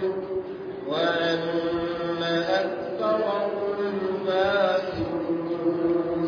وأن أكثرهم فاسقون.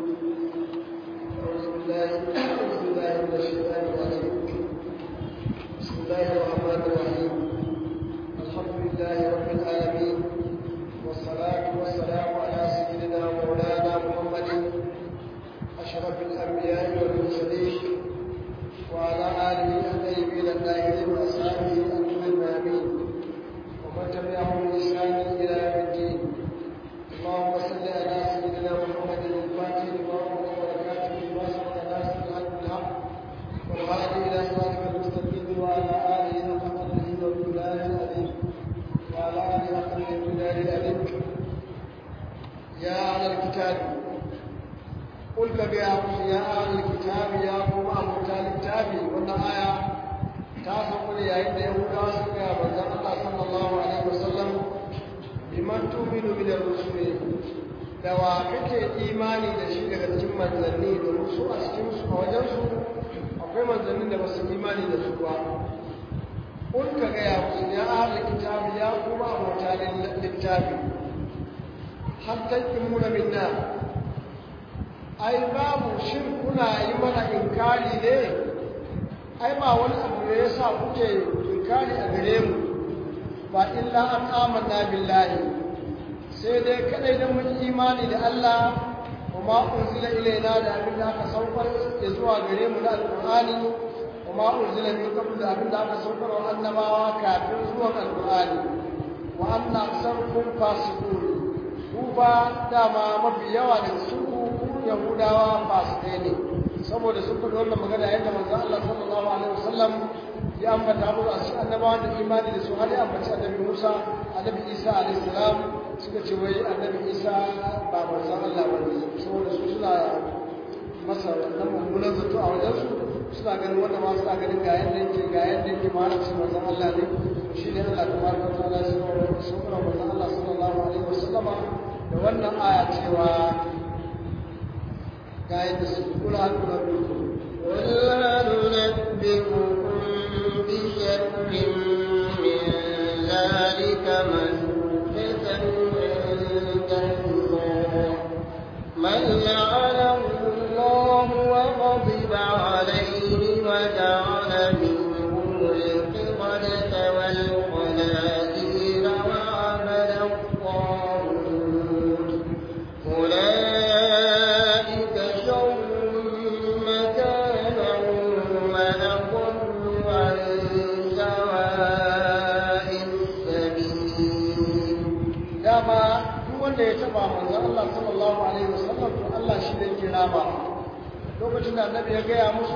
أعوذ بالله من الشيطان الرجيم. بسم الله الرحمن الرحيم. الحمد لله رب العالمين، والصلاة والسلام على سيدنا مولانا محمد أشرف الأنبياء والمرسلين، وعلى آله الطيبين الطاهرين وأصحابه الميامين، ومن تبعهم بإحسان إلى يوم الدين. اللهم صل على سيدنا محمد الفاتح لما أغلق والكاتب لما سبق ناصر الحق بالحق والهادي إلى صراطك المستقيم، وعلى آله حق قدره ومقداره العظيم، وعلى آله حق ومقداره العظيم. يا أهل الكتاب قل يا أهل الكتاب يا قوم أبو الكتاب. وأن آية تاسقل يا إن يهودا سكا بزر الله صلى الله عليه وسلم بمن تؤمن من الرسل da wa kake imani da shi daga cikin manzanni, da su a cikin su a wajen su akwai manzannin da ba su imani da su ba. Kun ka ga ya musu ya ahlul kitabi ya kuma abota littafi hatta kimuna minna, ai babu shin kuna yi mana inkari ne? Ai ba wani abu ne yasa kuke inkari a gare mu ba illa an amanna billahi, sai dai kadai da mun imani da Allah, kuma unzila ilaina da abin da aka saukar da zuwa gare mu da alqur'ani, kuma unzila min qabl da abin da aka saukar wa annabawa kafin zuwan alqur'ani, wa anna aktsarukum fasiqun. Ku fa dama mafi yawa da su yahudawa fasikai ne, saboda sun faɗi wannan magana yadda manzo Allah sallallahu alaihi wasallam ya ambata mu a cikin annabawa da imani da su, har ya ambaci annabi Musa, annabi Isa alaihi salam. Suka ce wai annabi Isa ba manzo Allah ba ne, saboda su suna masa wannan mummunan zato a wajen su, suna ganin wanda ma suna ganin ga yadda yake ma na ce manzo Allah ne. Shi ne Allah tabaraka wa ta'ala ya saukar manzo Allah sallallahu alaihi wasallam da wannan aya cewa قاعد قل هل ننبئكم بشر من ذلك مثوبة عند الله من لعنه الله وغضب عليه وجعل منهم القردة والخنازير وعبد الطاغوت أولئك شر مكانا وأضل عن سواء السبيل. دابا duk wanda ya taba manzo Allah sallallahu alaihi wasallam to Allah shi ne ke rama. Lokacin da Annabi ya gaya musu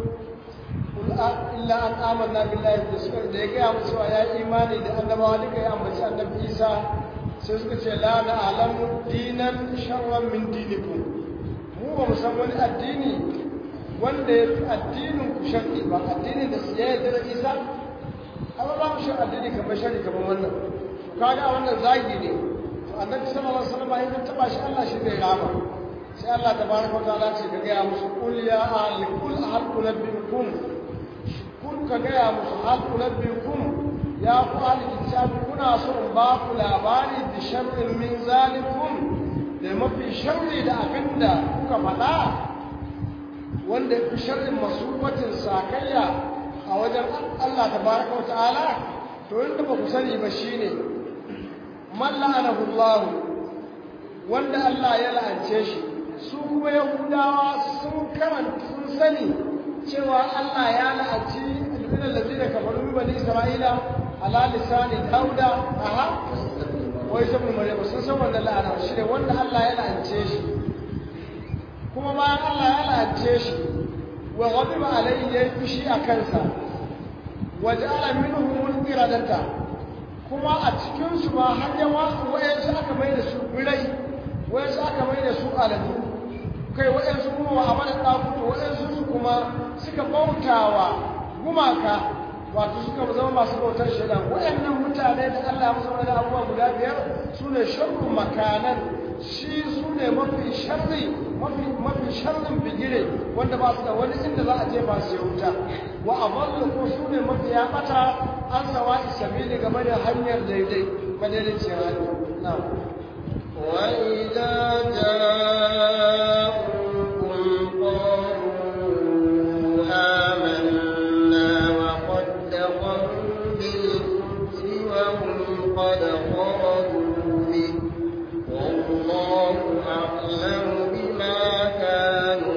illa an amanna billahi, da suka da ya gaya musu ya imani da annabawa duka, ya ambaci Annabi Isa, sai suka ce la na'lamu dinan sharran min dinikum. Mu ba mu san wani addini wanda ya fi addinin ku sharri ba, addinin da ya yarda da Isa. Amma ba mu shan addini kamar sharri kamar wannan. Kaga wannan zagi ne. To Annabi sallallahu alaihi wasallam ya taba shi, Allah shi zai rama. Sai Allah tabaraka wa ta'ala ce ka ga musu qul ya ahli qul hal unabbiukum, kun ka ga musu hal unabbiukum ya ku ahli kitab, kuna so in ba ku labari da sharrin min zalikum, da mafi sharri da abinda kuka faɗa, wanda fi sharrin masubatin sakayya a wajen Allah tabaraka wa ta'ala. To inda ba ku sani ba shine man la'anahu Allah, wanda Allah ya la'ance shi. Su kuma Yahudawa sun sani cewa Allah ya la'anci albinan lazina kafaru bani Isra'ila ala lisani Dauda, wai sabu Maryam, sun san wannan la'ana shi ne wanda Allah ya la'ance shi. Kuma bayan Allah ya la'ance shi wa ghadiba alayhi, ya fushi a kansa, wa ja'ala minhum al-qiradata, kuma a cikin su ba har yawa wayansu aka mai da su birai, wayansu aka mai da su aladu, kai wayansu kuma wa amana dakuto, wayansu su kuma suka bautawa gumaka, wato suka zama masu bautar shaidan. Wayannan mutane da Allah ya musu wani abubuwa guda biyar su ne sharrun makanan, shi su ne mafi sharrin bigire, wanda ba su da wani inda za a jefa su ya wuta. wa adallu ko sune mafiya bata an sawa'i sabili game da hanyar daidai madaidaiciyar hanya na'am wa idza ja'ukum qalu amanna wa qad dakhalu bil kufri wa hum qad kharaju bihi wallahu a'lamu bima kanu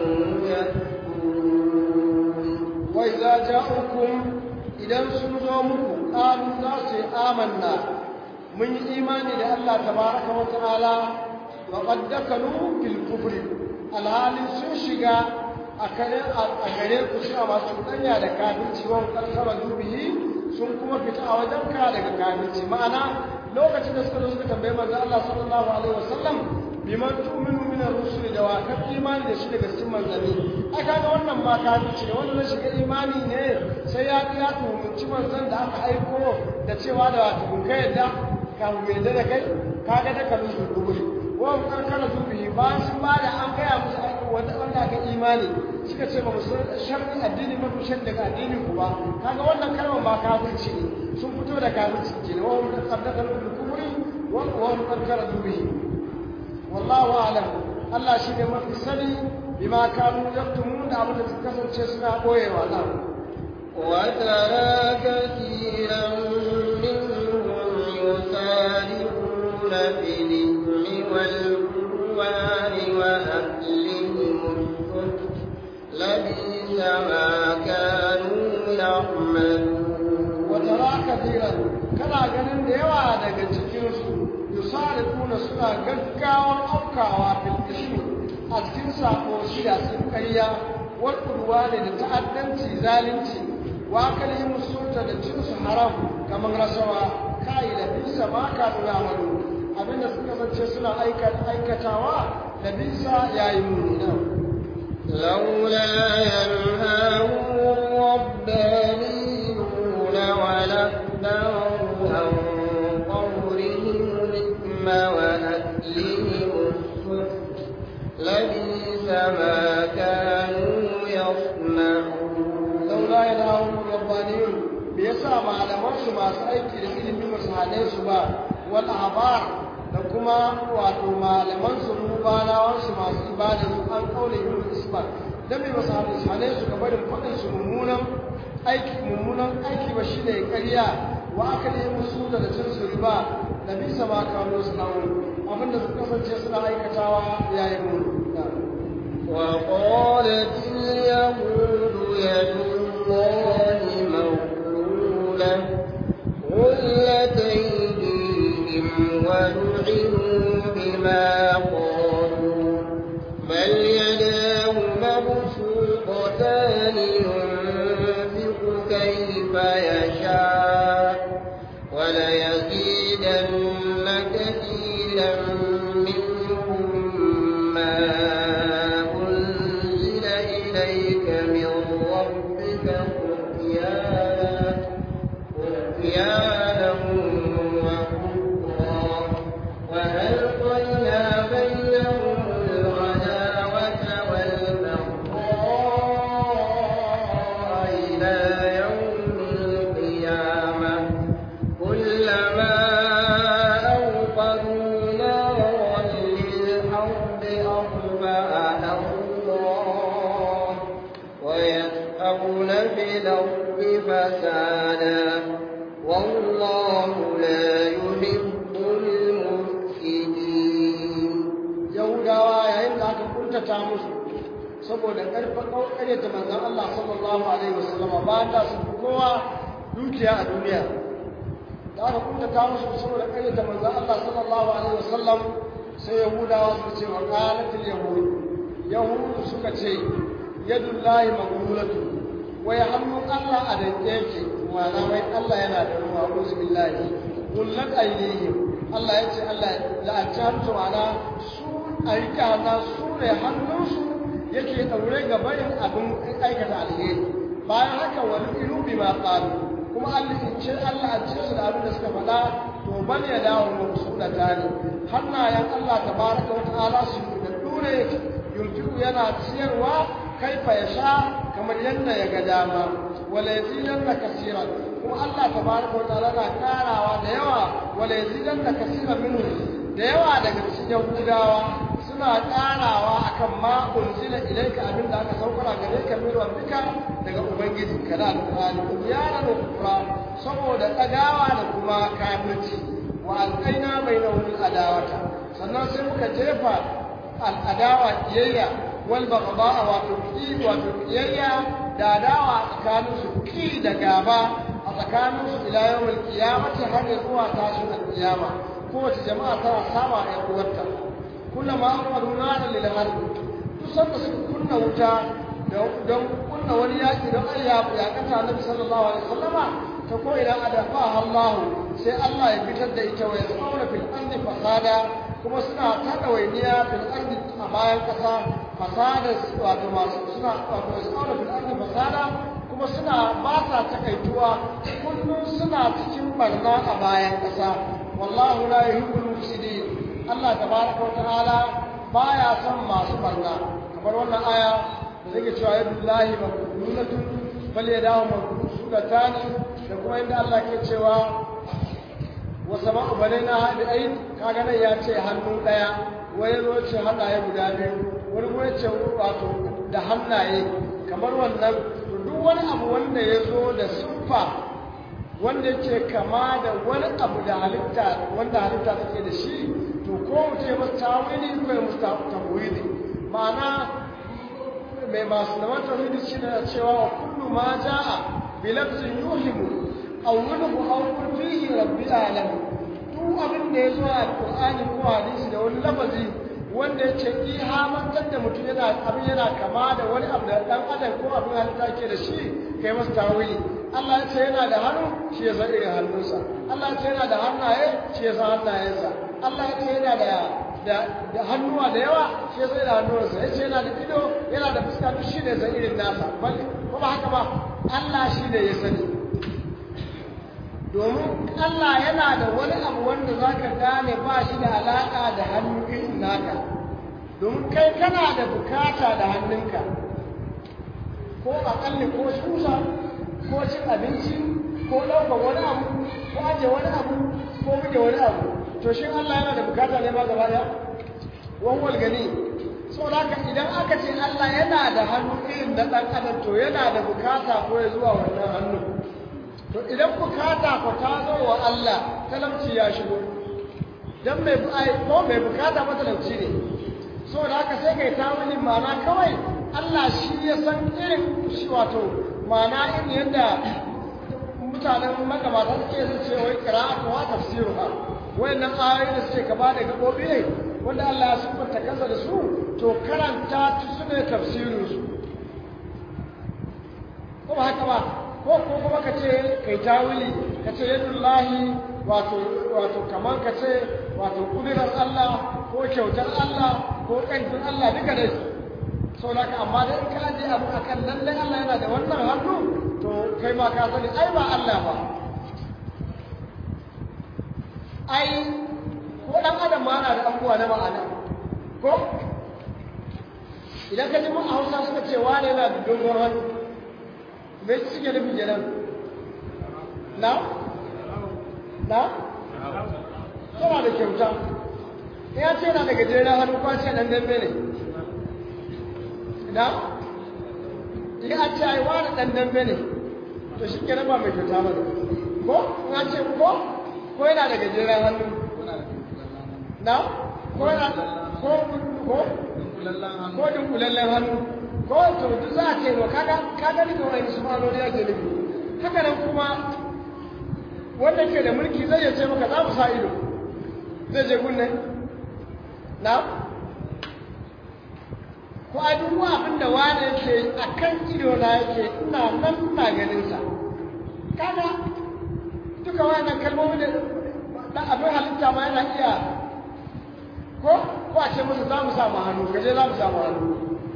وإذا جاءكم إذا سنزوا مكو قالوا ناس آمنا من إيمان الله تبارك وتعالى وقد دخلوا في الكفر الحالي سنشغا أكره كسوا ما سنتنيا لكافرci wan karkara dubihi sun kuma fita a wajenka daga kafirci ma'ana lokacin da suka zo suka tambaye manzo Allah sallallahu alaihi wasallam biman tu'minu min ar-rusul da wa kan imani da shi daga cikin manzanni aka ga wannan ma kafirci ne wannan shiga imani ne sai ya tumunci manzon da aka aiko da cewa da wato kun kai yadda ka mu yadda da kai kaga da kalu su duburi wa kan kana dubi ba sun ba da an gaya musu aiko wanda aka imani suka ce ba musu sharri addini mafi shan daga addinin ku ba kaga wannan kalmar ma kafirci ne sun fito da kafirci kenan wa hum qaddaka bil kufri wa hum qaddaka dubi والله أعلم الله شيء ما في سني بما كانوا يكتمون أبدا تكسر شيء قوي ولا وترى كثيرا منهم يسارعون في الإثم والعدوان وأكلهم السحت لبئس ما كانوا يعملون وترى كثيرا كما قالوا ديوا daga cikin su yusarifuna suna gaggawar aukawa fil ismi a cikin sako shida sun kariya wal udwani da ta'addanci zalunci wa kalihim sulta da cin su haram kamar rasawa kai da bisa ma ka nuna wani abinda suka zance suna aikatawa da bisa yayi munina laula yanhahum rabbaniyun wa lahdahu وأكلهم السحت لبئس ما كانوا يصنعون لولا ينهاهم الربانيون بيسا معلمان su masu aiki da ilimin masahalai su ba wal ahbar da kuma wato malaman su rubanawan su masu ibada su an kaule yin isba dan mai masahalai su gabarin fadin su mummunan aiki ba shine ƙarya wa akali musu da cin su riba da bisa ma kawo su nawo abinda suka kasance suna aikatawa yayin mu وقالت اليهود يد الله مغلولة غلت أيديهم ولعنوا بما قالوا بل يداه مبسوطتان ينفق كيف يشاء وليزيدن كثيرا منهم ما أنزل إليك من ربك طغيانا وكفرا وألقينا بينهم العداوة والبغضاء إلى يوم القيامة كلما أوقدوا نارا للحرب أطفأها الله ويسعون في الأرض فسادا والله لا يحب المفسدين yahudawa yayin da aka kuntata musu saboda karfin ƙaryata manzon Allah sallallahu alaihi wasallam bayan da su kowa dukiya a duniya da aka kuntata musu saboda ƙaryata manzon Allah sallallahu alaihi wasallam sai yahudawa suka ce wa qalatul yahudu suka ce yadullahi maghlulatu wai hannun Allah a danke yake ma'ana wai Allah yana da ruwa uzu billahi kullat aydihim Allah ya ce Allah la'anta hannu ma'ana su a rike hannun su ne hannunsu yake ɗaure ga barin abin aikata alheri bayan haka wani ilu bi ma ƙalu kuma Allah an ce su da abin da suka faɗa to bal ya dawo musu da tani hannayen Allah tabaraka wa ta'ala su da dure yunfiku yana ciyarwa kaifa ya sha kamar yadda ya ga dama wala yazidanna kaseeran kuma Allah tabaraka wa ta'ala na karawa da yawa wala yazidanna kaseeran minhu da yawa daga cikin yahudawa suna karawa akan ma unzila ilayka abinda aka saukara gare ka min rabbika daga ubangiji kana alqur'ani yana da kufra saboda dagawa da kuma kafirci wa alqaina bainahum adawata sannan sai muka jefa al'adawa kiyayya wal baghdha wa kiyayya da adawa tsakanin su ki da gaba a tsakanin su ila yawmil qiyamati har zuwa tashin al-qiyama kowace jama'a tana saba ɗan uwarta kullama amadu nana lil harb kusan da suka kunna wuta don kunna wani yaki don ayya ya kasa annabi sallallahu alaihi wasallama ta ko ila adafa Allah sai Allah ya fitar da ita wa yasawra fil ardi fasada kuma suna tada wainiya fil ardi a bayan kasa fasada wato masu suna wato yasawra fil ardi fasada kuma suna ba sa takaituwa kullum suna cikin barna a bayan kasa wallahu la yuhibbul mufsidin Allah tabaraka wa ta'ala baya son masu barna kamar wannan aya da take cewa yadullahi maqbulatun bal yadahu mabsutatan da kuma inda Allah ke cewa wa sama'u banaina bi ayn kaga nan ya ce hannu daya wani zo ce hannaye guda biyu wani kuma ce wato da hannaye kamar wannan duk wani abu wanda ya zo da siffa wanda yake kama da wani abu da halitta wanda halitta take da shi to ko mutum ya mustawili ko ya mustawili ma'ana mai masu da tauhidi shi da cewa kullu ma jaa bi lafzin yuhimu aw yunhu aw qul fihi rabbi alam duk abin da ya zo a alqur'ani ko hadisi da wani lafazi wanda yake ihamantar da mutum yana abin yana kama da wani abu da dan adam ko abin halitta ke da shi kai mustawili Allah ya ce yana da hannu shi ya san irin hannunsa Allah ya ce yana da hannaye shi ya san hannayensa Allah ya ce yana da hannuwa da yawa shi ya san da hannuwansa ya ce yana da ido yana da fuska duk shi ne san irin nasa bal ko ba haka ba Allah shi ne ya sani domin Allah yana da wani abu wanda zaka gane ba shi da alaka da hannu irin naka domin kai kana da bukata da hannunka ko akalli ko shusa ko cin abinci ko ɗaukar wani abu ko ajiye wani abu ko buge wani abu to shi Allah yana da bukata ne ma gaba ɗaya wawwal gani saboda haka idan aka ce Allah yana da hannu irin na ɗan adam to yana da bukata ko ya zuwa wannan hannu to idan bukata ko ta zo wa Allah talauci ya shigo dan mai bukata matalauci ne saboda haka sai kai tawilin ma'ana kawai Allah shi ya san irin shi wato ma'ana in yadda mutanen magabata suke su ce wai qira'atu wa tafsiruha wayannan ayoyi da suke gaba da gabobi ne wanda Allah ya siffanta kansa da su to karanta su ne tafsirin su ko ba haka ba ko kuma ka ce kai tawili ka ce yadullahi wato kaman ka ce wato kudirar Allah ko kyautar Allah ko ƙarfin Allah duka dai sau da ka amma da in ka ajiye abu a kan lallai Allah yana da wannan hannu to kai ma ka sani ai ba Allah ba ai ko ɗan adam ma na da abubuwa na ma'ana ko idan ka ji mun a Hausa suka ce wane yana da dogon hannu me suke nufin kenan na tana da kyauta ya ce yana da gajeren hannu kwace ɗan dambe ne da idan an ce ai wani dan dambe ne to shi ke ba mai kyauta ba ko in an ce ko yana da gajeren hannu na ko yana ko dunkulallen hannu ko to duk za a ce wa kaga ni ga wani su ma'anoni ake nufi haka nan kuma wanda ke da mulki zai ce maka za mu sa ido zai je gunne na ko a duk abin da wani yake a kan ido na yake ina nan ina ganin sa kaga duka wannan kalmomi da abin halitta ma yana iya ko a ce musu za mu samu hannu gaje za mu samu hannu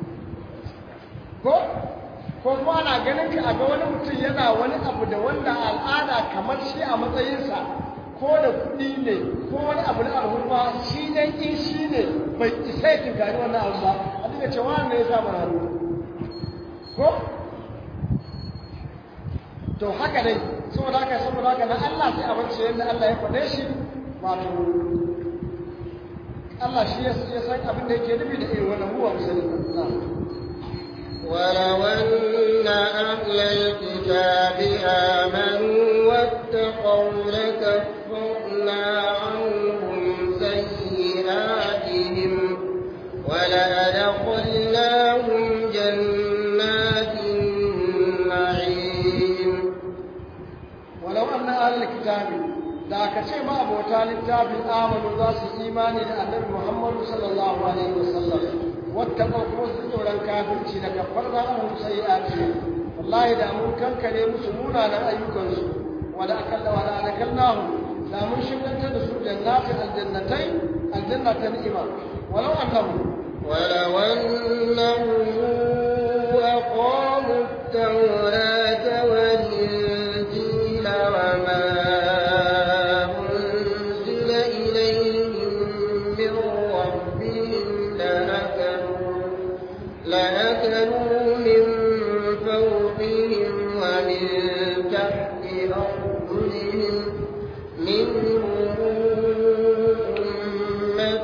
ko kuma ana ganin ka a ga wani mutum yana wani abu da wanda al'ada kamar shi a matsayinsa ko da kuɗi ne ko wani abu na al'umma shi dan in shi ne bai isa ya tunkari wannan abu ba a duka cewa ne ya samu hannu ko to haka dai saboda haka na Allah sai a bace yadda Allah ya faɗe shi wato Allah shi ya san abin da yake nufi da irin wannan huwa musulmi ولو أن أهل الكتاب آمنوا واتقوا لكفرنا عنهم سيئاتهم ولأدخلناهم جنات النعيم ولو أن أهل الكتاب da aka ce ma abota littafin amanu za su imani da annabi Muhammadu sallallahu alaihi wasallam wattaqaw kuma su tsoron kafirci da kafarna anhum sayi'ati wallahi da mun kankare musu munanan ayyukansu wala akallahu da mun shiganta da su jannatin aljannatan ni'ima walau annahum aqamu at-taurata wal-injila wama لأكلوا من فوقهم ومن تحت أرجلهم منهم أمة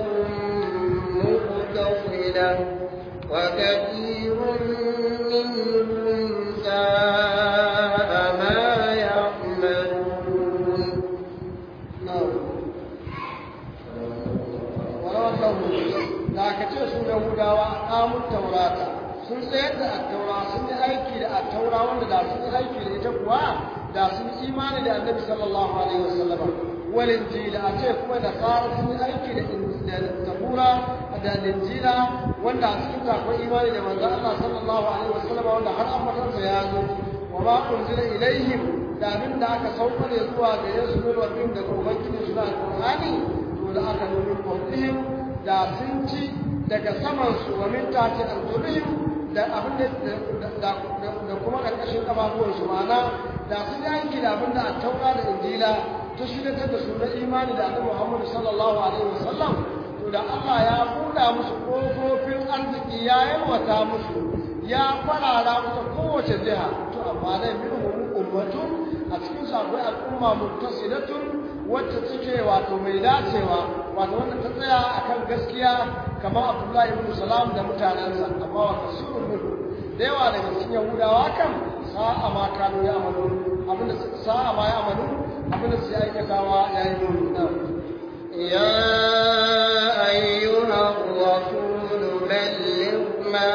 مقتصدة وكثير منهم ساء ما يعملون da aka ce su yahudawa amun taurata sun tsayar da attaura sun yi aiki da attaura wanda da sun yi aiki da ita kuwa da sun yi imani da annabi sallallahu alaihi wasallam wal injila a ce kuma da tsara sun yi aiki da zabura da injila wanda a cikin akwai imani da manzon Allah sallallahu alaihi wasallam wanda har an matarsa ya zo wa ma unzila ilaihim da abin da aka sauka da zuwa ga Yesu ne rabbin da ubangiji suna alqur'ani to da aka nuna fawqihim da sun ci daga samansu wa min tahti arjulihim da abin da kuma karkashin kafafuwansu ma'ana da sun yi aiki da abin da a taura da injila ta shigatar da su na imani da annabi Muhammad sallallahu alaihi wasallam to da Allah ya buɗa musu kofofin arziki ya yalwata musu ya farara musu kowace jiha to amma dai minhum ummatun a cikin su akwai al'umma muttasilatun wacce suke wato mai dacewa wato wanda ta tsaya akan gaskiya kamar Abdullahi ibn Salam da mutanensa amma wa kasurun minhu da yawa daga cikin Yahudawa kan sa'a ma kanu ya amalu abinda sa'a ma ya amalu abinda su aikatawa yayi muni na ya ayyuha ar-rasul balligh ma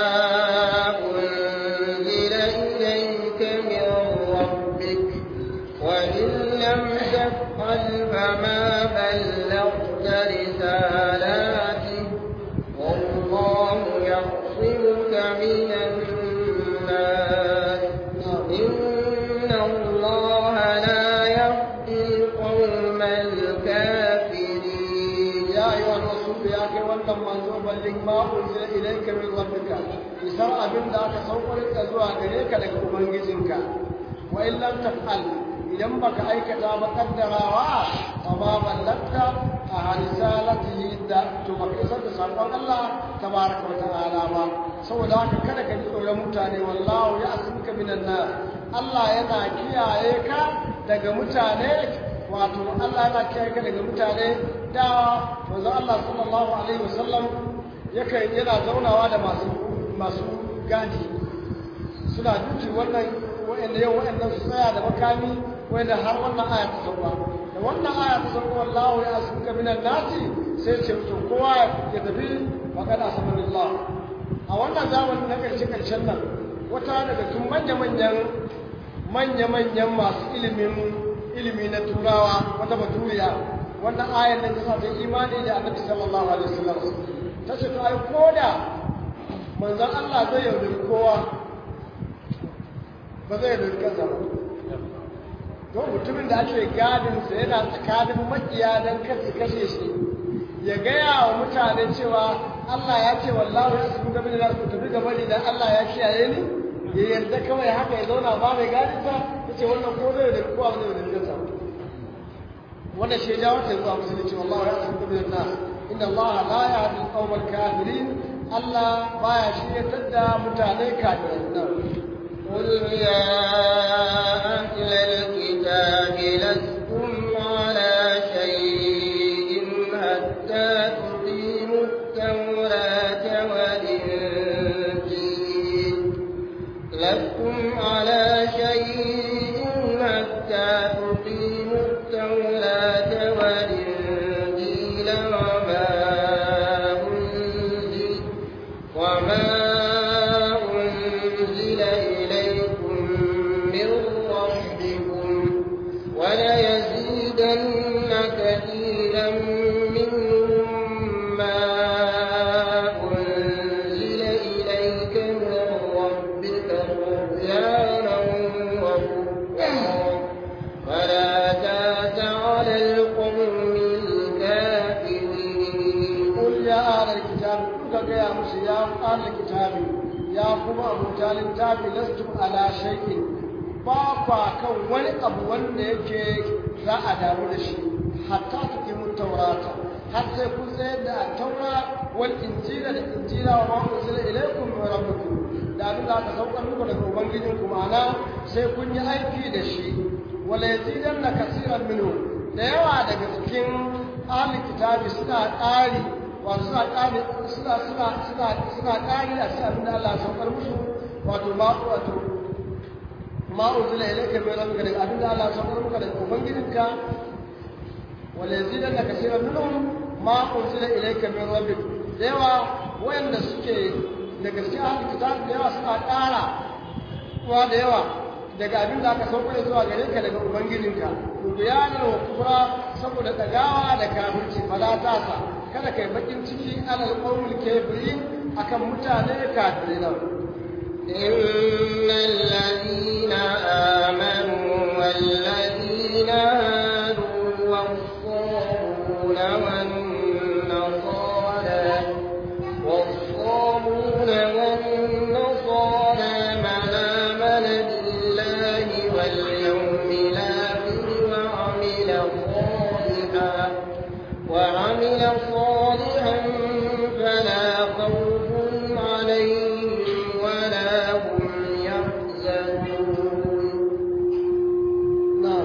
unzila ilayka min rabbik wa in lam taf'al fama ballaghta risalatihi والله يعصمك من الناس إن الله لا يهدي القوم الكافرين يا أيها الرسول يا أخي وأنتم منزور بلغ ما أنزل إليك من ربك إسراء بن ذاك صورت أزواج إليك لك أبنجزنك وإن لم تفعل idan baka aikata ba kaddarawa amma ballanta a risalatihi da to baka isar da sakon Allah tabaraka wa ta'ala ba saboda haka kada ka ji tsoron mutane wallahu ya'simuka minan nas Allah yana kiyaye ka daga mutane wato Allah yana kiyaye ka daga mutane da manzo Allah sallallahu alaihi wasallam yana zaunawa da masu gadi suna duki wannan wa'annan su tsaya da makami wanda har wannan aya ta sauka da wannan aya ta sauka wallahu ya asuka minan nasi sai ce to kowa ya tafi magana sabbillah a wannan zamanin na karshen nan wata daga cikin manya-manyan masu ilimi na turawa wata baturiya wannan ayar nan ta sa imani da annabi sallallahu alaihi wasallam ta ce to ai koda manzon Allah zai yaudari kowa ba zai yaudari kansa ba don mutumin da ake gadinsa yana tsakanin makiya don kasu kashe shi ya gaya wa mutane cewa Allah ya ce wallahu ya su gaba da su tafi gaba da Allah ya kiyaye ni ya yarda kawai haka ya zauna ba mai gadinsa ya ce wannan ko zai da kowa zai da kansa wannan shi ya wata zuwa musulunci wallahu ya su gaba da nas inna Allah la yahdi al-qawm al-kafirin Allah baya shiryatar da mutane kafirai قل يا muka gaya musu ya ƙala kitabi ya kuma abuta littafi lastum ala shay'in ba kwa kan wani abu wanda yake za a damu da shi hatta tuqimu taurata har sai kun tsayar da taura wal injila da injila wa ma unzila ilaykum min rabbikum da abin da aka saukar muku daga ubangijin ku ma'ana sai kun yi aiki da shi wala yazidanna kaseeran minhu da yawa daga cikin ahli kitabi suna ƙari wato suna ƙari suna ƙari a cikin abin da Allah ya saukar musu wato ma unzila ilayka min rabbika daga abin da Allah ya saukar muka daga ubangijinka wala yazidanna kaseeran minhum ma unzila ilayka min rabbik da yawa wayanda suke da gaskiya ahli kitab da yawa suna ƙara wa da yawa daga abin da aka saukar zuwa gare ka daga ubangijinka bayanan wa kufra saboda dagawa da kafirci fala tasa kada kai bakin ciki alal qawmil kafirin akan mutane kafirai innal ladina amanu wal ladina hadu was-sabuna wan-nasara wan-nasara man amana billahi wal yawmil akhir وعمل صالحا فلا خوف عليهم ولا هم يحزنون نعم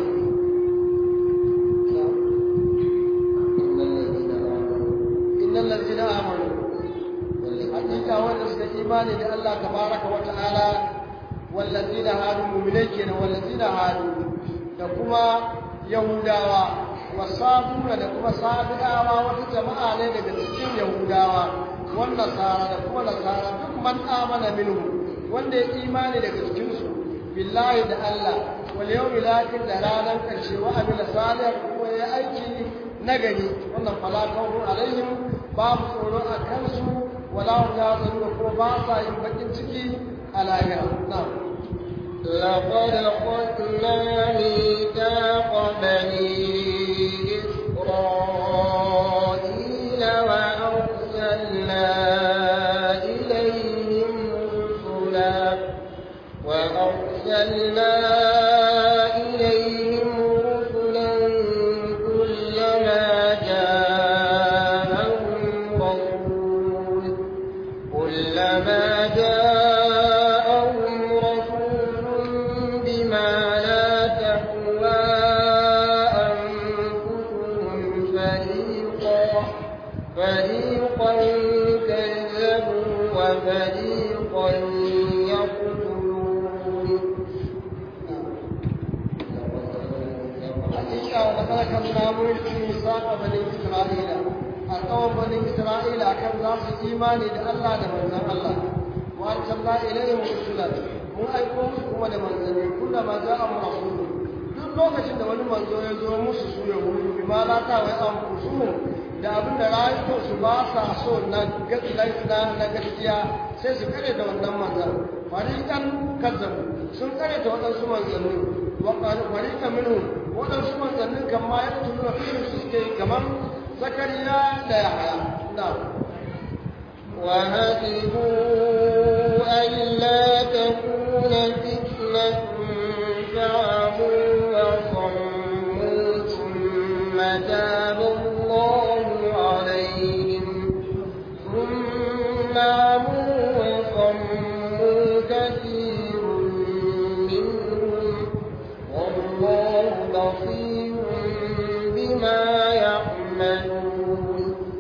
إن الذين آمنوا حقيقة والذين إيمان الله تبارك وتعالى والذين هادوا مؤمنين والذين هادوا لكما يهودا wasabuna da kuma sabi'awa wata jama'a ne daga cikin yahudawa wan nasara da kuma nasara duk man amana minhu wanda ya imani daga cikin su billahi da Allah wal yawmil akhir da ranar karshe wa amila salih kuma ya aiki nagari wannan falakahum alaihim babu tsoro a kansu wala hum yazunun kuma ba sa yin bakin ciki a lahira na'am لقد أخذنا ميثاق بني إسرائيل وأرسلنا إليهم رسلا كلما جاءهم رسول بما لا تهوى أنفسهم فريقا كذبوا وفريقا يقتلون حقيقة ولقد كنا نلقي ميثاق بني إسرائيل القوم بني إسرائيل كم ذات إيمان لله لمن الله وأرسلنا إليهم رسلا mun aiko musu kuma da manzanni kullama ja'ahum rasulun duk lokacin da wani manzo ya zo musu su yahudu bi ma la ta wai an kusu da abin da rayuwar su ba sa so na gaskiya sai su kare da wannan manzan fariqan kazzabu sun kare da wadansu manzanni wa qalu fariqan minhum wadansu manzannin kan ma ya tuna fiye su suke kamar zakariya da yahya na'am وهدوا ألا تكون فتنة فعموا وصموا ثم تاب الله عليهم ثم عموا وصموا كثير منهم والله بصير بما يعملون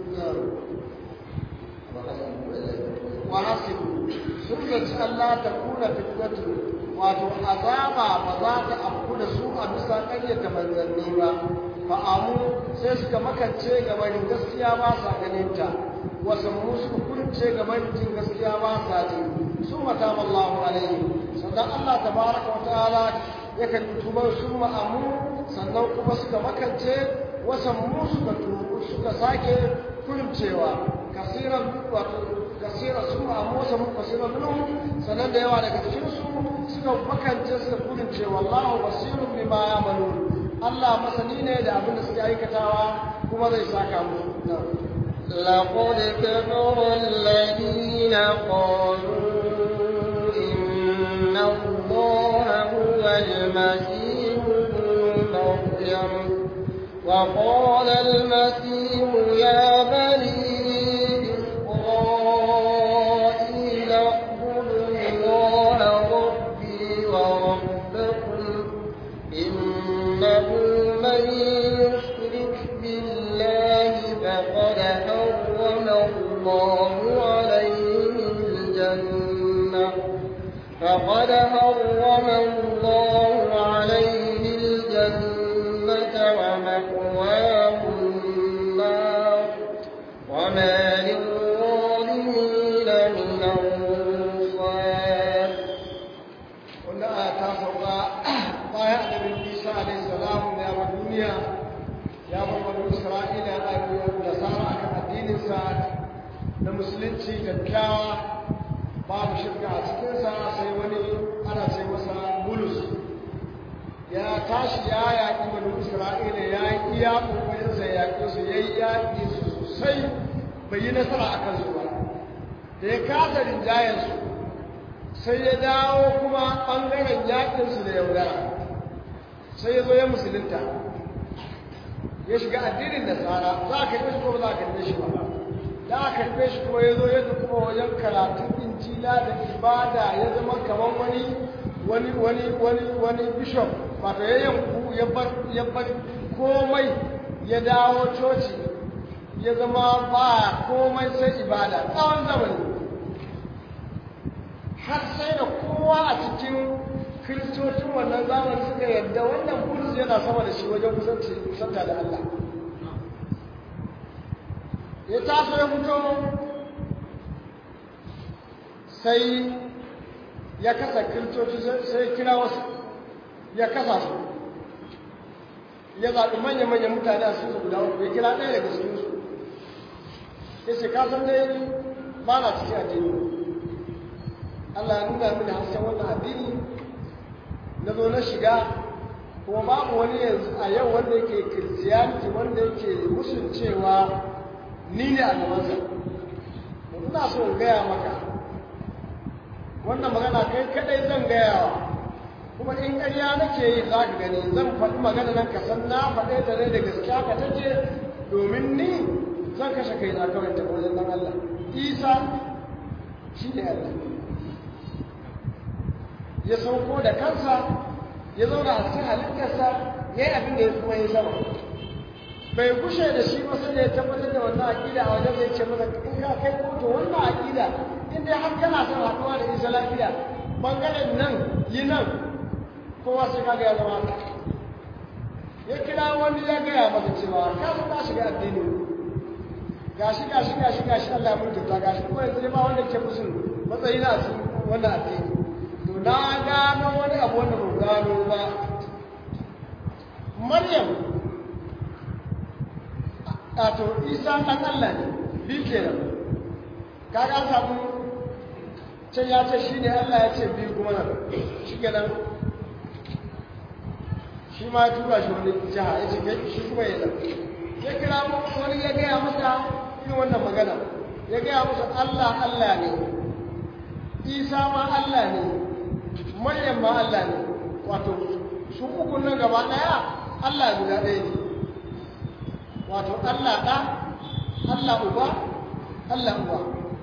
وحسبوا سنة ألا تكون فتنة wato azaba ba za ta afku da su a bisa ƙaryata manzanni ba fa'amu sai suka makance gabanin gaskiya ba sa ganin ta wasu musu kunce gabanin jin gaskiya ba sa ji sun mata wallahu alaihi sannan Allah tabaraka wa ta'ala yakan tuba su ma'amu sannan kuma suka makance wasu musu ka tubu suka sake kuncewa kasiran wato kasira su ma'amu wasu kasiran minhum sannan da yawa daga cikin su suka makance suka kunce wallahu basirun bima ya'malun Allah masani ne da abin da suke aikatawa kuma zai saka musu لقد كفر الذين قالوا إن الله هو المسيح ابن مريم وقال المسيح يا بني إسرائيل اعبدوا الله ربي وربكم إنه من يشرك بالله فقد حرم الله عليه الجنة ومأواه النار وما للظالمين من أنصار. قلنا آتاكم بايع النبي عيسى عليه السلام يا الدنيا يا بني إسرائيل يا نصارى كدين الساعة المسلمين كالكاوى babu shirka a cikinsa sai wani ana ce masa bulus ya tashi ya yaƙi bani isra'ila ya yi iya ƙoƙarinsa ya yaƙi su ya yi yaƙi su sosai bai yi nasara a kansu ba da ya kasa rinjayensu sai ya dawo kuma ɓangaren yaƙinsu da yaudara sai ya zo ya musulunta ya shiga addinin nasara za a karɓe shi ko ba za a karɓe shi ba da aka karɓe shi kuma ya zo ya kuma wajen karatun injila da ibada ya zama kamar wani bishop wato ya yanku ya bar komai ya dawo coci ya zama ba komai sai ibada tsawon zamani har sai da kowa a cikin kiristocin wannan zamani suka yadda wannan bulus yana sama da shi wajen kusanta da Allah ya taso ya fito sai ya kasa kiristoci sai kira wasu ya kasa su ya zaɓi manya-manyan mutane a su guda uku ya kira ɗaya daga cikinsu ya ce kasan dai ba na cikin addini Allah ya nuna mini hasken wannan addini na zo na shiga kuma babu wani yanzu a yau wanda yake kiristiyaniti wanda yake musun cewa ni ne a gabansa ina so in gaya maka wannan magana kai kadai zan gayawa kuma in ƙarya nake yi za ka gani zan faɗi magana nan ka san na faɗe ta ne da gaskiya ka take domin ni zan kashe kai na kawai ta wajen nan Allah Isa shi ne Allah ya sauko da kansa ya zauna a cikin halittarsa ya yi abin da ya kuma yi sama bai gushe da shi ba sai da ya tabbatar da wannan aƙida a wajen zai ce masa in ka kai kotu wannan aƙida in dai har kana son haɗuwa da Isa lafiya bangaren nan yi nan kowa sai kaga ya zama ya kira wani ya gaya masa cewa ka zo ka shiga addini gashi Allah ya mutunta gashi kuma yanzu ba wanda ke musu matsayi na cikin wannan addini to na gano wani abu wanda ba gano ba Maryam to Isa ɗan Allah ne bi kenan kaga an samu can ya ce shi ne Allah ya ce biyu kuma nan shi kenan shi ma ya tura shi wani jiha ya ce shi kuma ya nan ya kira wani ya gaya masa yin wannan magana ya gaya masa Allah Allah ne Isa ma Allah ne Maryam ma Allah ne wato su uku nan gaba ɗaya Allah guda ɗaya ne wato Allah ɗa Allah uba Allah uba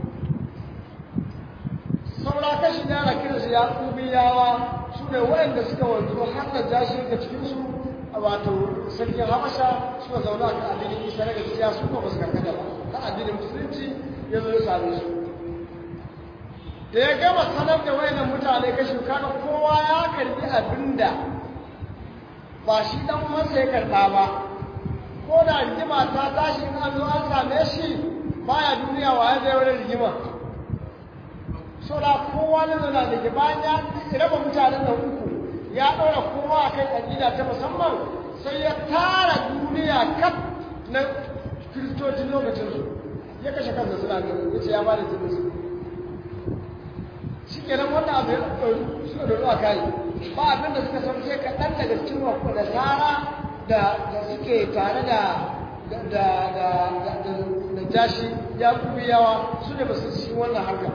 saura kashi da ana kiransu ya kubiyawa su ne waɗanda suka wanzu har da jashi daga cikinsu wato sarkin habasha suka zauna kan addinin isa daga gaskiya su ba su karkata ba kan addinin musulunci ya zo ya same su da ya gama sanar da wayannan mutane kashi kaga kowa ya karbi abinda ba shi dan uwansa ya karba ba ko da rigima ta tashi in an zo an same shi baya duniya wa ya zai wani rigima so da kowa na zana da ke bayan ya raba mutanen da uku ya ɗaura kowa a kan aƙida ta musamman sai ya tara duniya kaf na kiristocin lokacinsu ya kashe kansa suna gani ya ce ya ba da jininsu shi kenan wannan abu ya suka dodo a kayi ba abin da suka san sai kaɗan daga cikin nasara da suke tare da najashi ya kubi yawa su ne ba su ci wannan harka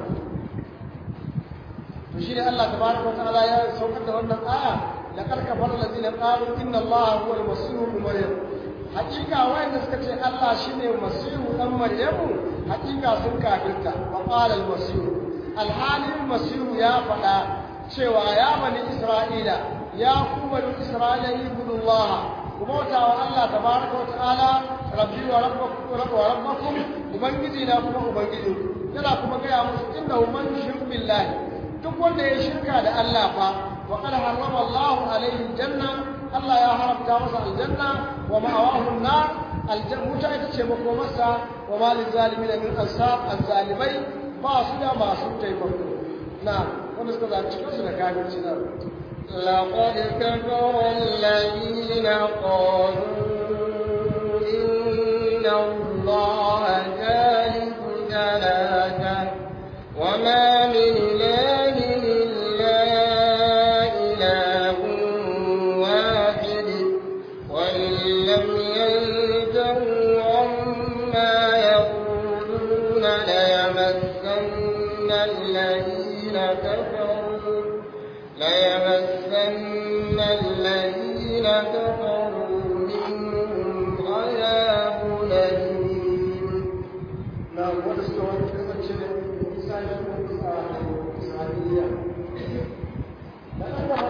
to shine Allah tabaraka wa ta'ala ya saukar da wannan aya laqad kafara allazina qalu inna allaha huwa al-masih ibn maryam hakika wanda suka ce Allah shine masihu dan maryamu hakika sun kafirta wa qala al-masih al-hali al-masih ya fada cewa ya bani isra'ila ya ku bani isra'ila ibudullah kuma tawa Allah tabaraka wa ta'ala rabbi wa rabbakum ubangiji na kuma ubangiji yana kuma ga ya musu innahu man yushrik billahi duk wanda ya shirka da Allah fa wa qad harrama Allahu alayhi janna Allah ya haramta masa aljanna wa ma'awahu an-nar aljanna ita ce makomarsa wa ma lizalimin min ansab az-zalimai ba su da masu taimako na wanda suka zaci kansu da kafirci na لقد كفر الذين قالوا إن الله ثالث ثلاثة وما من إله إلا إله واحد وإن لم ينتهوا عما يقولون ليمسن الذين كفروا منهم عذاب أليم. نعم ونستوى كثيرا إسرائيلية لأن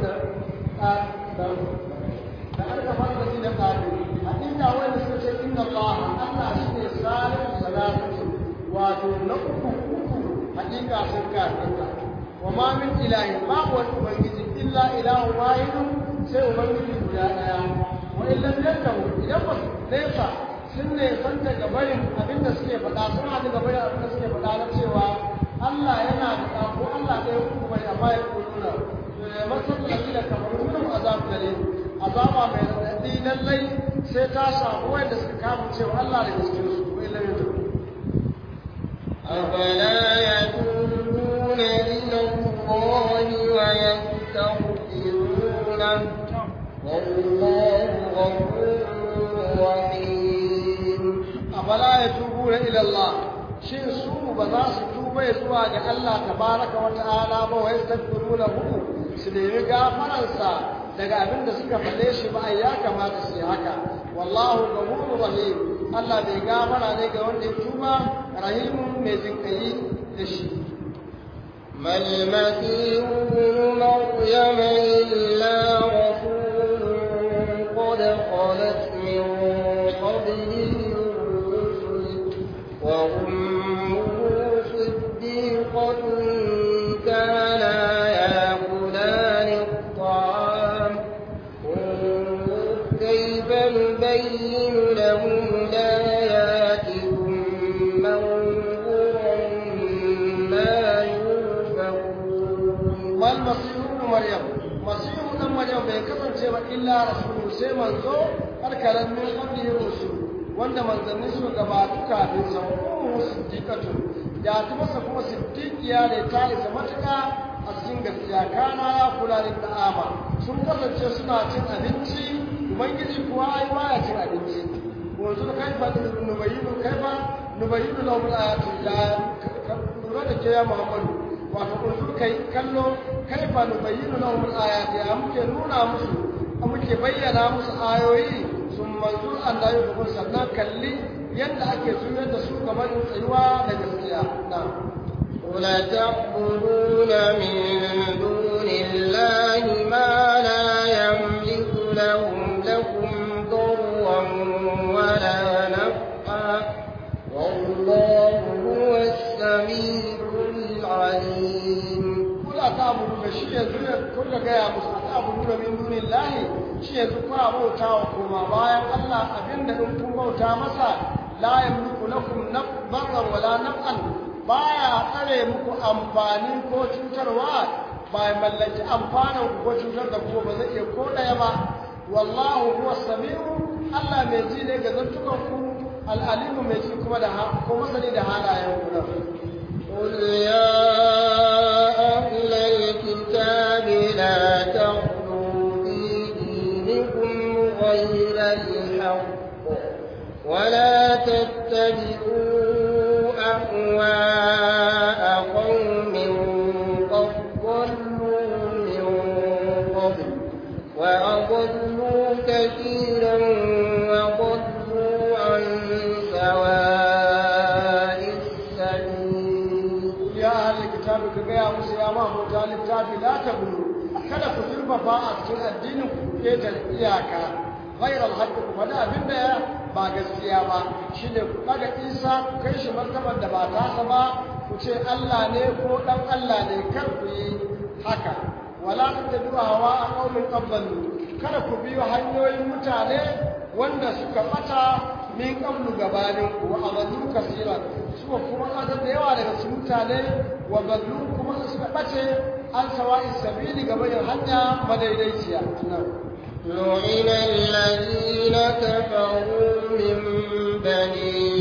كفر الذين قالوا حقيقة وين سكت إن الله شيء صالح ثلاثة ونقف حقيقة سكات وما من إله ما هو المنجد إلا إله واحد سيء منجد بلانا وإن لم ينتهوا إذا ليس sunne santa gabarin abinda suke faɗa suna da gabarin abinda suke faɗa na cewa Allah yana da ko Allah ɗaya uku bai amma ya kuluna masallaci da kamar wurin azabu da ne azaba mai raɗaɗi lallai sai ta samu wanda suka kama cewa Allah da cikin su ko illan yanzu أفلا يتوبون إلى الله ويستغفرونه والله غفور رحيم أفلا يتوبون إلى الله shin su ba za su tuba zuwa ga Allah tabaraka wa ta'ala ba wa yastaghfirunahu su nemi gafaransa daga abin da suka faɗe shi ba ya kamata su yi haka wallahu ghafurur rahim Allah bai gafara ne ga wanda ya tuba rahimun mai jinkayi da shi mal masihu ibn maryam illa rasulun qad khalat min qablihi wa كانا يأكلان الطعام انظر كيف نبين لهم الآيات ثم انظر ما يوفقون ما المسيح ابن مريم مسيح ابن مريم بيكفر شيء إلا رسول sai manzo karkaran min qabli rusul wanda manzanni su gabatu kafin sa siddiqatu ya ta masa kuma siddiqiya ne ta isa matuƙa a cikin gaskiya kana ya kula da ta'ama sun kasance suna cin abinci ubangiji kuwa ai baya cin abinci wanzu kaifa nubayyinu lahum ayati la lura da ke ya muhammadu wato wanzu kai kallo kaifa nubayyinu lahum ayati a muke nuna musu a muke bayyana musu ayoyi sun manzur Allah ya kuma sannan kalli yadda ake suyar da su gaban tsayuwa da gaskiya na ولا تعبدون من دون الله ما لا يملك لكم ضرا ولا نفعا والله هو السميع العليم ولا تعبدون شيء كل جاء تعبدون من دون الله شيء كما بوتا وكما بايان الله abinda in kun bauta masa la yamliku lakum darran wala naf'an baya tsare muku amfani ko cutarwa ba mallaki amfanin ku ko cutar da ku ba zai iya ko daya ba wallahu huwa samiu Allah mai ji ne ga zantukan ku al-alimu mai ji kuma da ko masani da halayen ku nan قل يا أهل الكتاب لا تغلوا في دينكم غير الحق ولا تتبعوا تتبعوا أهواء قوم قد ضلوا من قبل وأضلوا كثيرا وضلوا عن سواء السبيل. يا أهل الكتاب كبيا موسى يا محمود الكتاب لا تغلوا kada ku zurfafa a cikin addinin ku ƙetar iyaka ghairal haqq ku faɗi abin da ba gaskiya ba shine ku daga Isa ku kai shi martabar da ba tasa ba ku ce Allah ne ko dan Allah ne kar ku yi haka wala tattabi'u hawa a qaumin qablu kada ku biyo hanyoyin mutane wanda suka bata min qablu gabanin ku wa adallu kaseeran suka kuma kada da yawa daga cikin mutane wa ballu kuma suka bace an sawa'i sabili gaban hanya madaidaiciya لعن الذين كفروا من بني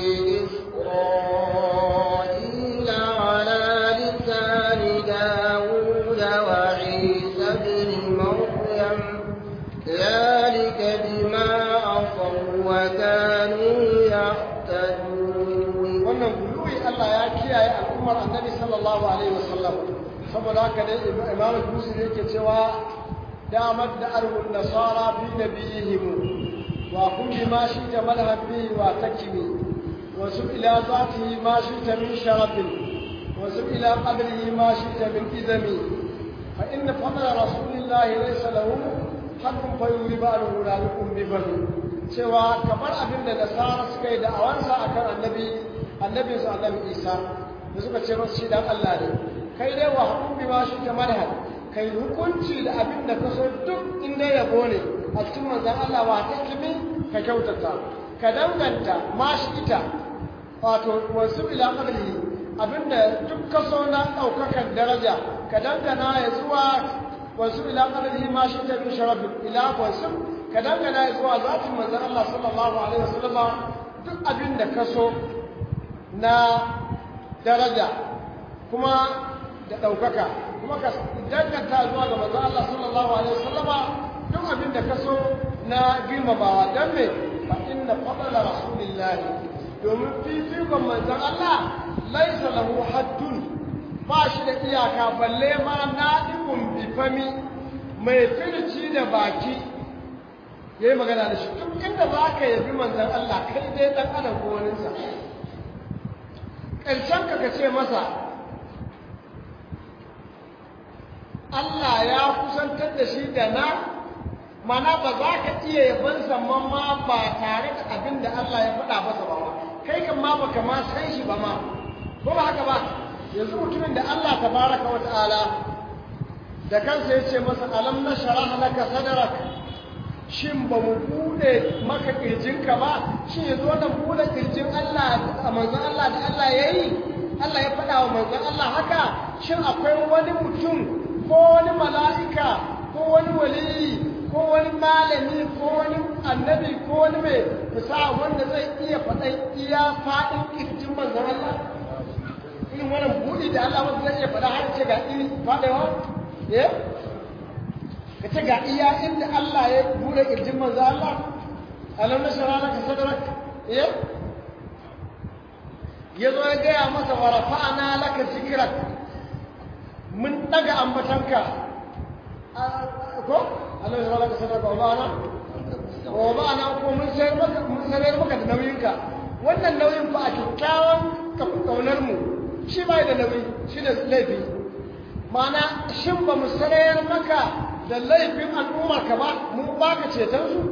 إسرائيل على لسان داود وعيسى بن مريم ذلك بما عصوا وكانوا يعتدون. wannan guluwi Allah ya kiyaye al'ummar Annabi sallallahu alaihi wasallam saboda haka ne Imam Busiri yake cewa دامت دعوة النصارى في نبيهم وقل ما شئت مذهب به واعتكمي وسب إلى ذاته ما شئت من شرف وسب إلى قدره ما شئت من إذم فإن فضل رسول الله ليس له حق فيغلب عنه نالكم بفضل سوى كبر أبن النصارى سكي دعوانسا أكان النبي صلى الله عليه وسلم suka ce masu shi dan Allah ne kai dai wa hukum bi ma shi ta manhaj kai hukunci da abin da ka so duk inda yabo ne a cikin manzon Allah wa takimi ka kyautata ka danganta ma shi ita wato wasu ila qadri abinda duk ka so na daukakan daraja ka dangana ya zuwa wasu ila qadri ma shi ta bi sharafi ila wasu ka dangana ya zuwa zatin manzon Allah sallallahu alaihi wasallam duk abin da ka so na daraja kuma da ɗaukaka kuma ka danganta zuwa ga manzon Allah sallallahu alaihi wasallama duk abin da ka so na girmamawa dan me fa inna fadla rasulillah domin fifikon manzon Allah laisa lahu haddun ba shi da iyaka balle ma nadiqun bi fami mai firci da baki yayi magana da shi duk inda zaka yabi manzon Allah kai dai dan adam ko waninsa ƙarshen ka ce masa Allah ya kusantar da shi da na mana ba za ka iya yaban samman ma ba tare da abin da Allah ya faɗa masa ba kai kan ma baka ma san shi ba ma ko ba haka ba yanzu mutumin da Allah tabaraka wa ta'ala da kansa ya ce masa alam nashrah laka sadrak shin ba mu bude maka kirjinka ba shin yanzu wannan bude kirjin Allah a manzon Allah da Allah yayi Allah ya faɗa wa manzon Allah haka shin akwai wani mutum ko wani mala'ika ko wani waliyi ko wani malami ko wani annabi ko wani mai fasaha wanda zai iya faɗan iya faɗin kirjin manzon Allah irin wannan buɗi da Allah wanda zai iya faɗa har ce ga irin faɗewa ka ce ga iya inda Allah ya buɗe kirjin manzon Allah alam nashara laka sadrak ya zo ya gaya masa wa rafa'ana laka zikrak mun daga ambatanka ko Allah ya ralaka sadaka wa ba'ana ko mun sayar maka da nauyinka wannan nauyin fa a kyakkyawan kaunar mu shi bai da nauyi shi da laifi ma'ana shin ba mu sayar maka da laifin al'ummar ka ba mu baka ceton su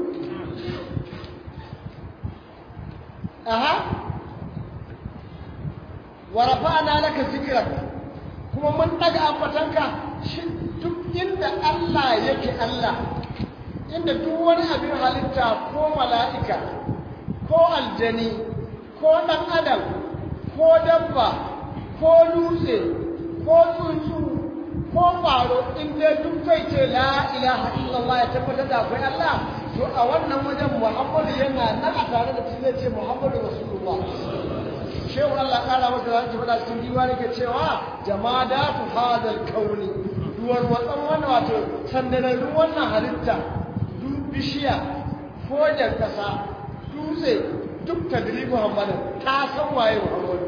wa rafa'na laka zikrak kuma mun daga ambatanka shi duk inda Allah yake Allah inda duk wani abin halitta ko mala'ika ko aljani ko dan adam ko dabba ko dutse ko tsuntsu ko ƙwaro inda duk kai ce la ilaha illallah ya tabbatar da akwai Allah to a wannan wajen Muhammadu yana nan a tare da shi zai ce Muhammadu Rasulullah shehu Allah kara masa da ta faɗa cikin diwani ke cewa jamadatu hadal kauni duwar watsan wannan wato sandanarun wannan halitta bishiya fojar kasa dutse duk tadri Muhammadan ta san waye Muhammadu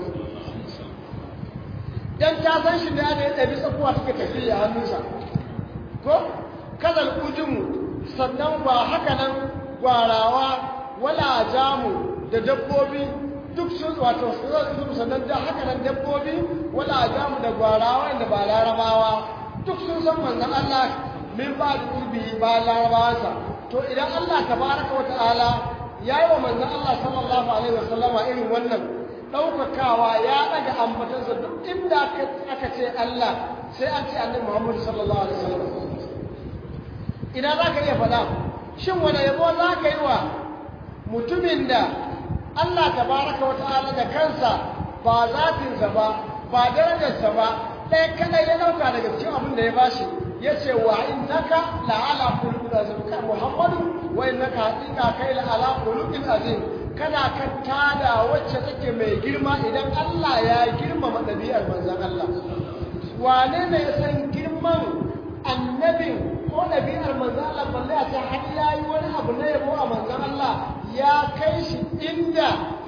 dan ta san shi da ya dabi tsakuwa take tafi a hannunsa ko kazal ujumu sannan ba haka nan gwarawa wala jamu da dabbobi duk sun wato su sannan da haka nan dabbobi wala jamu da gwarawa inda ba larabawa duk sun san manzon Allah min ba da kurbi ba larabawansa to idan Allah tabaraka wa ta'ala yayi wa manzon Allah sallallahu alaihi wasallama irin wannan daukakawa ya daga ambatansa duk inda aka ce Allah sai an ce annabi Muhammad sallallahu alaihi wasallam idan zaka iya faɗa shin wani yabo zaka yi wa mutumin da Allah tabaraka wa ta'ala da kansa ba zatinsa ba darajarsa ba ɗaya kadai ya dauka daga cikin abin da ya bashi yace wa innaka la'ala khuluqin azim ka Muhammadu wa innaka haqiqa kai la'ala khuluqin azim kana kan tada wacce take mai girma idan Allah ya girmama ɗabi'ar manzon Allah wane ne ya san girman annabin ko ɗabi'ar manzon Allah balle a ce har yayi wani abu na yabo a manzon Allah ya kai shi inda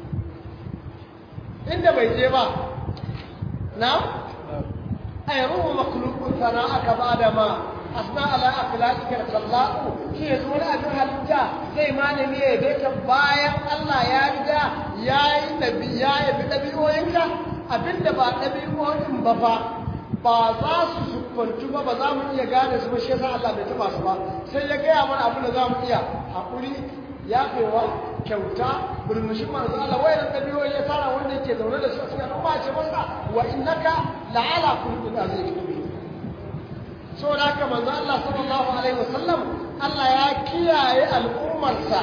bai je ba na ayruhu makhluqun sana'aka ba'da ma asna ala akhlaqika sallahu shi yanzu wani abin halitta zai malami ya yabe ka bayan Allah ya riga yayi nabi ya yabi dabi'o'inka abinda ba dabi'o'in ba ba za su sukwantu ba za mu iya gane su ba shi yasa Allah bai taba su ba sai ya gaya mana abin da za mu iya hakuri yafewa kyauta burmushin manzo Allah wayan dabi'o'i ya tara wanda yake zaune da su cikin al'umma ce masa wa innaka la'ala khuluqin azim so da haka manzo Allah sallallahu alaihi wasallam Allah ya kiyaye al'ummarsa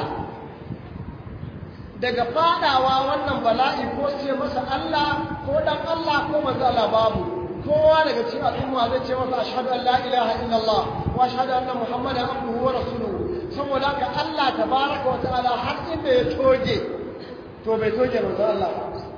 daga fadawa wannan bala'i ko ce masa Allah ko dan Allah ko manzo Allah babu kowa daga cikin al'umma zai ce masa ashhadu an la ilaha illallah wa ashhadu anna muhammadan abduhu wa rasuluhu saboda haka Allah tabaraka wa ta'ala har inda ya toge to bai toge manzo Allah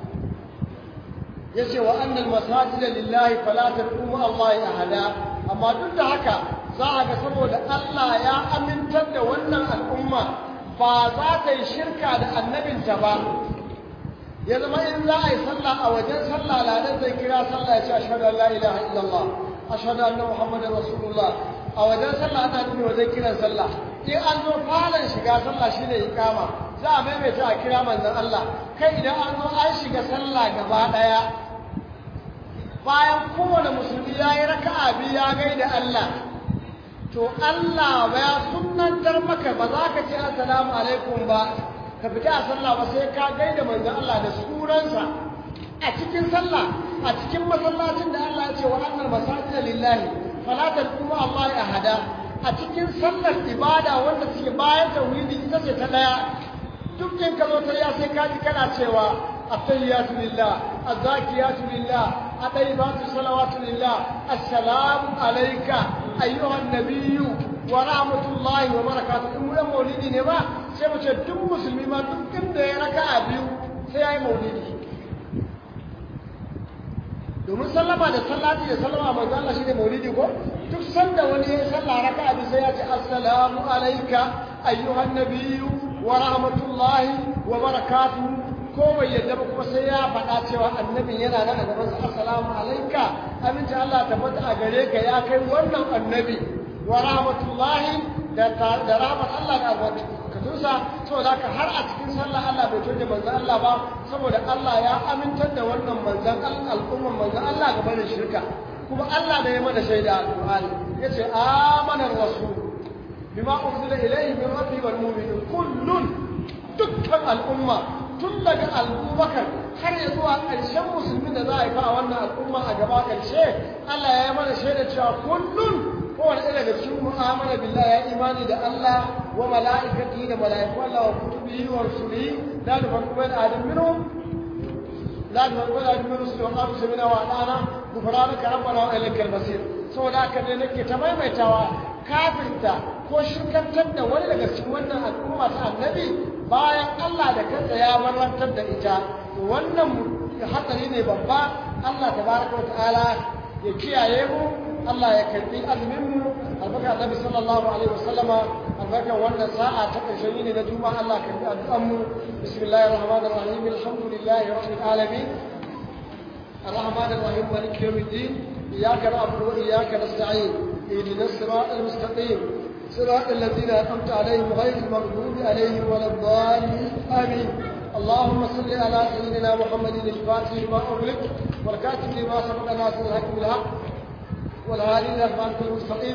yace wa annal masajida lillahi fala tad'u Allah ahada amma duk da haka za a ga saboda Allah ya amintar da wannan al'umma ba za ta yi shirka da annabinta ba ya zama in za a yi sallah a wajen sallah ladan zai kira sallah ya ce ashhadu an la ilaha illallah ashhadu anna muhammadar rasulullah a wajen sallah ana nufin wajen kiran sallah in an zo falon shiga sallah shine iqama za a maimaita a kira manzon Allah kai idan an zo an shiga sallah gaba daya bayan kowane musulmi ya yi raka'a biyu ya gaida Allah to Allah ya sunnantar maka ba za ka ce assalamu alaikum ba ka fita a sallah ba sai ka gaida manzon Allah da sunansa a cikin sallah a cikin masallacin da Allah ya ce wa annal masajida lillahi fala tad'u Allah ahada a cikin sallar ibada wanda take bayan tauhidi ita ce ta daya duk in ka zo ta ya sai ka ji kana cewa at-tayyatu lillah az-zakiyatu lillah at-tayyibatu salawatu lillah assalamu alayka ayyuhan nabiyyu wa rahmatullahi wa barakatuh in mu maulidi ne ba sai mu ce duk musulmi ma duk inda ya raka'a biyu sai yayi maulidi domin sallama da sallati da sallama manzo Allah shine maulidi ko duk sanda wani ya salla raka'a biyu sai ya ce assalamu alayka ayyuhan nabiyyu wa rahmatullahi wa barakatuh ko bai yadda ba kuma sai ya faɗa cewa annabin yana nan a gaban sa assalamu alayka aminci Allah tabbata a gare ka ya kai wannan annabi wa rahmatullahi da rahmat Allah da albarkatunsa saboda haka har a cikin sallah Allah bai toje manzon Allah ba saboda Allah ya amintar da wannan manzon al'umman manzon Allah gaban da shirka kuma Allah da ya mana shaida alqur'ani yace amana rasul bima unzila ilayhi min rabbi wal mu'minun kullun dukkan al'umma tun daga Abubakar har ya zuwa ƙarshen musulmin da za a yi fa a wannan al'umma a gaba ƙarshe Allah ya yi mana shaida cewa kullun kowane ɗaya daga cikin mu'amala billah ya imani da Allah wa mala'ikati da mala'iku Allah wa kutubihi wa rusulihi la nufarriqu bayna ahadin minhum la nufarriqu bayna ahadin minhum wa qalu sami'na wa ata'na ghufranaka rabbana wa ilaykal masir saboda haka dai nake ta maimaitawa kafirta ko shirkantar da wani daga cikin wannan al'umma ta annabi bayan Allah da kansa ya marantar da ita wannan hatsari ne babba Allah tabaraka wa ta'ala ya kiyaye mu Allah ya karbi azumin mu albaka Annabi sallallahu alaihi wasallama albarkar wannan sa'a ta ƙarshen yini na juma'a Allah ka bi addu'an mu bismillahir rahmanir rahim alhamdulillahi rabbil alamin الرحمن الرحيم مالك يوم الدين إياك نعبد وإياك نستعين اهدنا الصراط المستقيم صراط الذين أنعمت عليهم غير المغضوب عليهم ولا الضالين آمين اللهم صل على سيدنا محمد الفاتح لما أغلق والكاتب لما سبق ناصر الحق بالحق والهادي إلى صراط المستقيم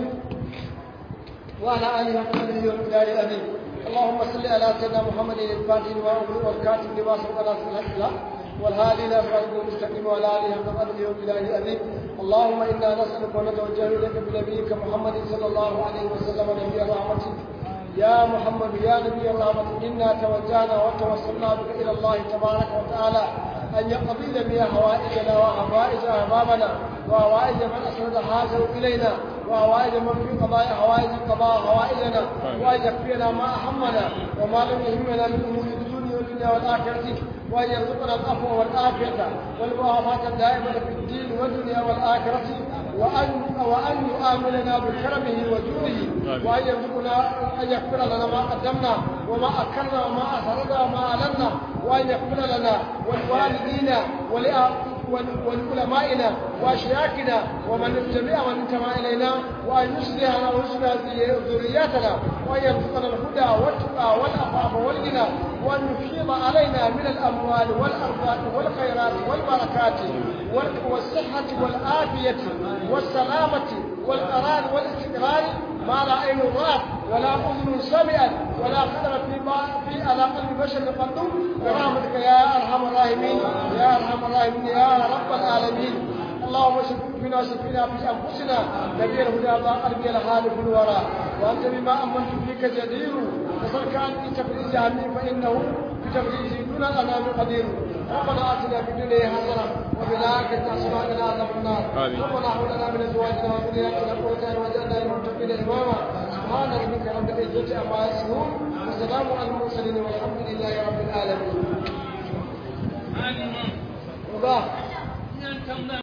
وعلى آله وصحبه وسلم آمين اللهم صل على سيدنا محمد الفاتح لما أغلق والكاتب لما سبق ناصر الحق بالحق والهادي الى صراط المستقيم وعلى اله حق قدره وبالله امين اللهم انا نسالك ونتوجه اليك بنبيك محمد صلى الله عليه وسلم نبي الرحمه يا محمد يا نبي الرحمه انا توجهنا وتوسلنا بك الى الله تبارك وتعالى ان يقضي جميع حوائجنا وحوائج احبابنا وحوائج من اسند حاجه الينا وحوائج من في قضاء حوائج قضاء حوائجنا وان يكفينا ما اهمنا وما لم يهمنا من امور الدنيا والدنيا والاخره وأن يرزقنا العفو والعافية والمعافاة الدائمة في الدين والدنيا والآخرة وأن يؤاملنا بكرمه وجوده وأن يرزقنا أن يغفر لنا ما قدمنا وما أكرنا وما أسرنا وما أعلنا وأن يغفر لنا ولوالدينا ولعلمائنا وأشياخنا ومن جميع من انتمى إلينا وأن يصلحنا ويصلح ذرياتنا وأن يرزقنا الهدى والتقى والعفاف والغنى وأن يفيض علينا من الأموال والأرزاق والخيرات والبركات والصحة والعافية والسلامة والقرار والاستقرار ما لا عين رأت ولا أذن سمعت ولا خطر في على قلب بشر قدوم برحمتك يا أرحم الراحمين يا أرحم الراحمين يا رب العالمين اللهم شفنا شفينا في أنفسنا نبي الهدى قلبي الحالف الورى وأنت بما أمنت فيك جدير فصلك عن تفريج عني فإنه بتفريج دون الأنام قدير ربنا آتنا في الدنيا حسنة وفي الآخرة حسنة وقنا عذاب النار ربنا هب لنا من أزواجنا وذرياتنا قرة أعين واجعلنا للمتقين إماما سبحان ربك رب العزة عما يصفون وسلام على المرسلين والحمد لله رب العالمين.